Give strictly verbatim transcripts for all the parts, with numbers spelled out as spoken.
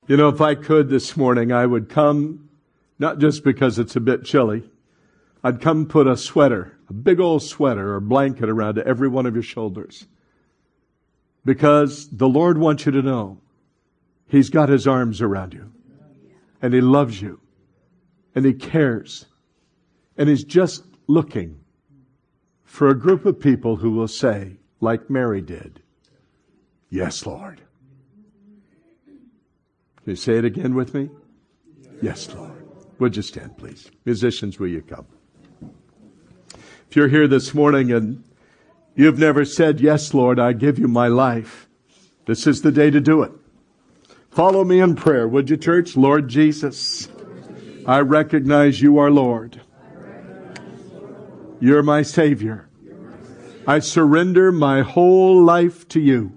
You know, if I could this morning, I would come, not just because it's a bit chilly, I'd come put a sweater, a big old sweater or blanket around every one of your shoulders. Because the Lord wants you to know He's got His arms around you. And He loves you. And He cares. And He's just looking for a group of people who will say, like Mary did, "Yes, Lord." Can you say it again with me? Yes, Lord. Would you stand, please? Musicians, will you come? If you're here this morning and you've never said, "Yes, Lord, I give you my life," this is the day to do it. Follow me in prayer, would you, church? Lord Jesus, I recognize you are Lord. You're my Savior. I surrender my whole life to you.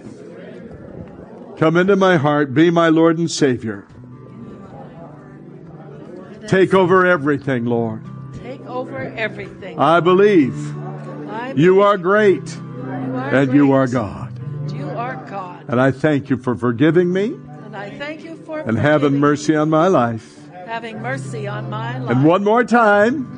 Come into my heart, be my Lord and Savior. Take over everything, Lord. Take over everything. I believe, I believe you are great you are and great. you are God. You are God. And I thank you for forgiving me And I thank you for and having forgiving mercy on my life. me, having mercy on my life. And one more time,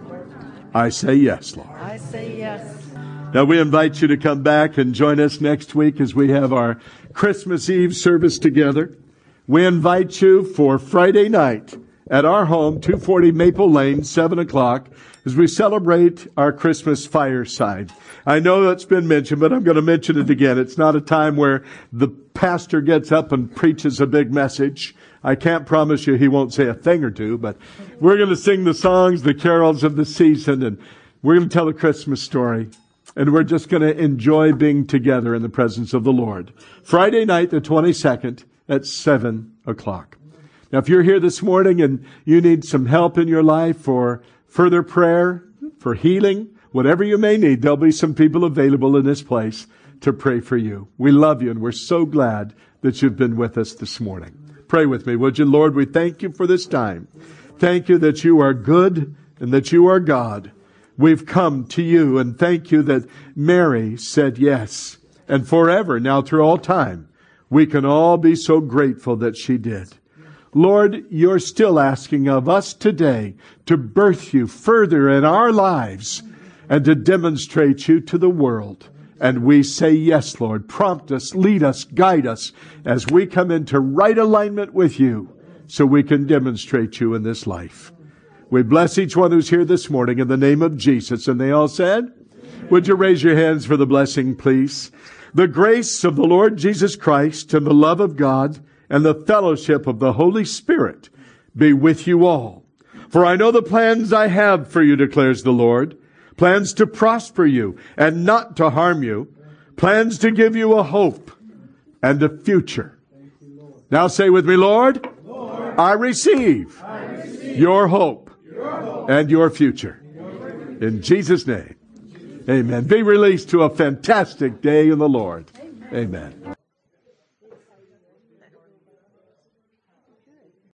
I say yes, Lord. I say yes. Now we invite you to come back and join us next week as we have our Christmas Eve service together. We invite you for Friday night at our home, two forty Maple Lane, seven o'clock, as we celebrate our Christmas fireside. I know that's been mentioned, but I'm going to mention it again. It's not a time where the pastor gets up and preaches a big message. I can't promise you he won't say a thing or two, but we're going to sing the songs, the carols of the season, and we're going to tell a Christmas story. And we're just going to enjoy being together in the presence of the Lord. Friday night, the twenty-second, at seven o'clock. Now, if you're here this morning and you need some help in your life for further prayer, for healing, whatever you may need, there'll be some people available in this place to pray for you. We love you, and we're so glad that you've been with us this morning. Pray with me, would you? Lord, we thank you for this time. Thank you that you are good and that you are God. We've come to you, and thank you that Mary said yes. And forever, now through all time, we can all be so grateful that she did. Lord, you're still asking of us today to birth you further in our lives and to demonstrate you to the world. And we say yes, Lord. Prompt us, lead us, guide us as we come into right alignment with you so we can demonstrate you in this life. We bless each one who's here this morning in the name of Jesus. And they all said, would you raise your hands for the blessing, please? The grace of the Lord Jesus Christ and the love of God and the fellowship of the Holy Spirit be with you all. For I know the plans I have for you, declares the Lord. Plans to prosper you and not to harm you. Plans to give you a hope and a future. Now say with me, Lord, Lord I receive, I receive your hope. And your future. In Jesus' name. Amen. Be released to a fantastic day in the Lord. Amen.